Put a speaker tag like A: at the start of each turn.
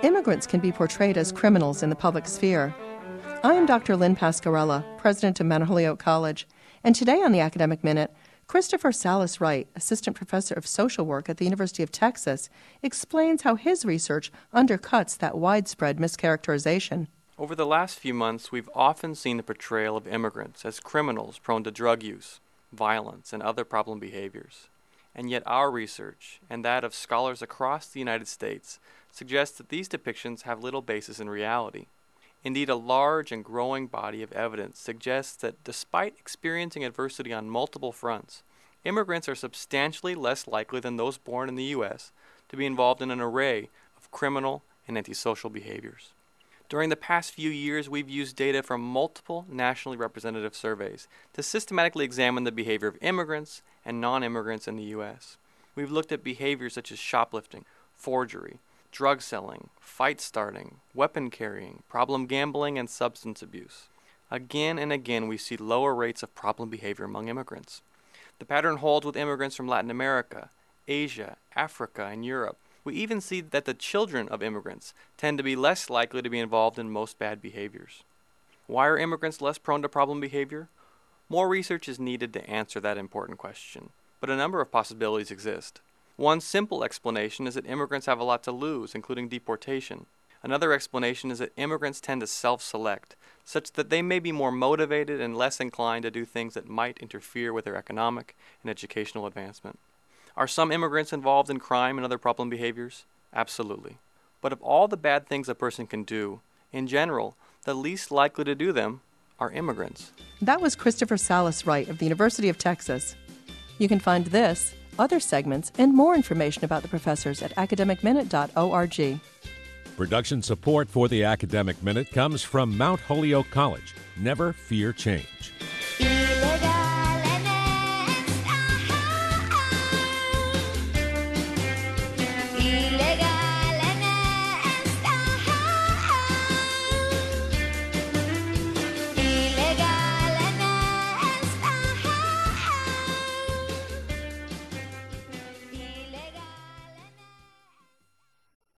A: immigrants can be portrayed as criminals in the public sphere. I am Dr. Lynn Pasquarella, president of Mount Holyoke College, and today on the Academic Minute, Christopher Salas Wright, assistant professor of social work at the University of Texas, explains how his research undercuts that widespread mischaracterization.
B: Over the last few months, we've often seen the portrayal of immigrants as criminals prone to drug use, violence, and other problem behaviors. And yet our research, and that of scholars across the United States, suggests that these depictions have little basis in reality. Indeed, a large and growing body of evidence suggests that despite experiencing adversity on multiple fronts, immigrants are substantially less likely than those born in the U.S. to be involved in an array of criminal and antisocial behaviors. During the past few years, we've used data from multiple nationally representative surveys to systematically examine the behavior of immigrants and non-immigrants in the U.S. We've looked at behaviors such as shoplifting, forgery, drug selling, fight starting, weapon carrying, problem gambling, and substance abuse. Again and again, we see lower rates of problem behavior among immigrants. The pattern holds with immigrants from Latin America, Asia, Africa, and Europe. We even see that the children of immigrants tend to be less likely to be involved in most bad behaviors. Why are immigrants less prone to problem behavior? More research is needed to answer that important question, but a number of possibilities exist. One simple explanation is that immigrants have a lot to lose, including deportation. Another explanation is that immigrants tend to self-select, such that they may be more motivated and less inclined to do things that might interfere with their economic and educational advancement. Are some immigrants involved in crime and other problem behaviors? Absolutely. But of all the bad things a person can do, in general, the least likely to do them are immigrants.
A: That was Christopher Salas Wright of the University of Texas. You can find this, other segments, and more information about the professors at academicminute.org.
C: Production support for the Academic Minute comes from Mount Holyoke College. Never fear change.
D: Ilegal.